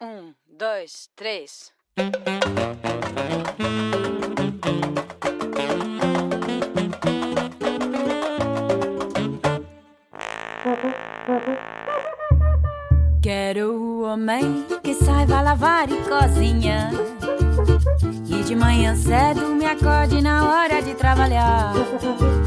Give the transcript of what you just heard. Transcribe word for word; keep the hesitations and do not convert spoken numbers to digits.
Um, dois, três. Quero o homem que saiba lavar e cozinhar, e de manhã cedo me acorde na hora de trabalhar.